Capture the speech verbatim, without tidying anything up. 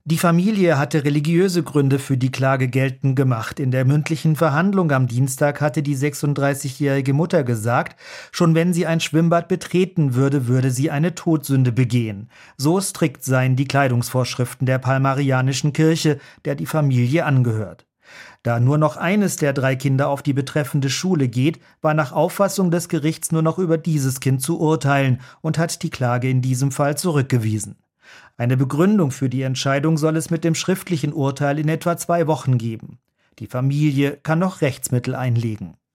Die Familie hatte religiöse Gründe für die Klage geltend gemacht. In der mündlichen Verhandlung am Dienstag hatte die sechsunddreißigjährige Mutter gesagt, schon wenn sie ein Schwimmbad betreten würde, würde sie eine Todsünde begehen. So strikt seien die Kleidungsvorschriften der Palmarianischen Kirche, der die Familie angehört. Da nur noch eines der drei Kinder auf die betreffende Schule geht, war nach Auffassung des Gerichts nur noch über dieses Kind zu urteilen und hat die Klage in diesem Fall zurückgewiesen. Eine Begründung für die Entscheidung soll es mit dem schriftlichen Urteil in etwa zwei Wochen geben. Die Familie kann noch Rechtsmittel einlegen.